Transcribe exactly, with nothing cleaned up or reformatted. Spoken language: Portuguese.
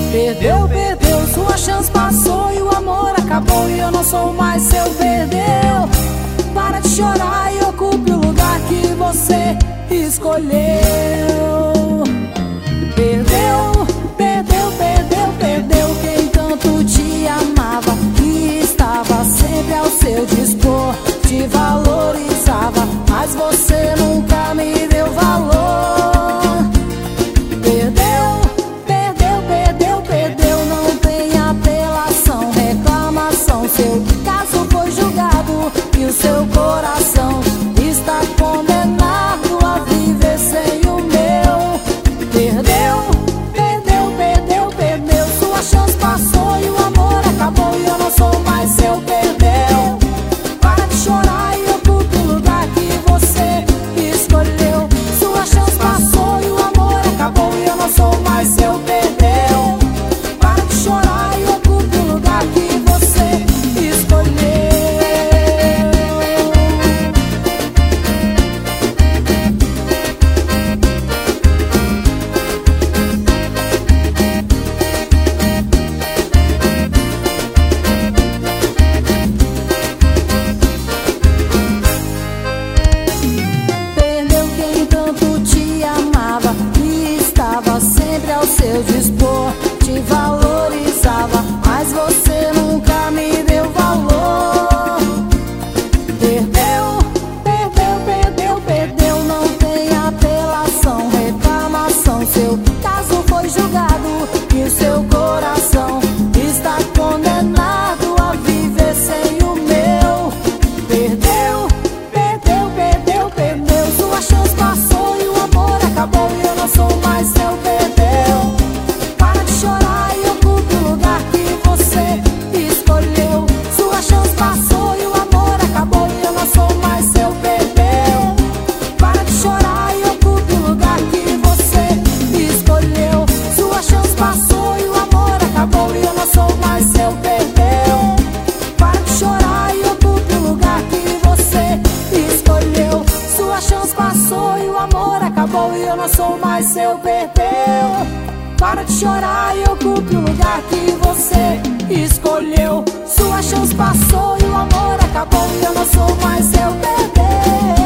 Perdeu, perdeu, sua chance passou e o amor acabou e eu não sou mais seu. Perdeu, para de chorar e ocupe o lugar que você escolheu. Perdeu, perdeu, perdeu, perdeu quem tanto te amava e estava sempre ao seu dispor, te valorizava, mas você nunca me deu valor. Perdeu, perdeu, perdeu, perdeu, não tem apelação, reclamação, seu caso foi julgado e o seu coração está condenado a viver sem o meu. Perdeu, perdeu, perdeu, perdeu, sua chance passou e o amor acabou e eu não sou mais seu. Perdeu, para de chorar e ocupe o lugar que você escolheu. Sua chance passou e o amor acabou e eu não sou mais seu. Perdeu, para de chorar e ocupe o lugar que você escolheu. Sempre ao seu dispor, te valorizava, mas você nunca me deu valor. Perdeu, perdeu, perdeu, perdeu, não tem apelação, reclamação, seu caso foi julgado e o seu coração está condenado a viver sem o meu. Perdeu, perdeu, perdeu, perdeu, sua chance passou e o amor acabou e eu não sou mais seu. Perdeu, para de chorar e ocupe o lugar que você escolheu. Sua chance passou e o amor acabou e eu não sou mais seu. Perdeu, para de chorar e ocupe o lugar que você escolheu. Sua chance passou e o amor acabou e eu não sou mais seu. Perdeu, para de chorar e ocupe o lugar que você escolheu. Sua chance passou e o amor acabou e eu não sou mais seu. Perdeu, para de chorar e ocupe o lugar que você escolheu. Sua chance passou e o amor acabou e eu não sou mais seu. Perdeu.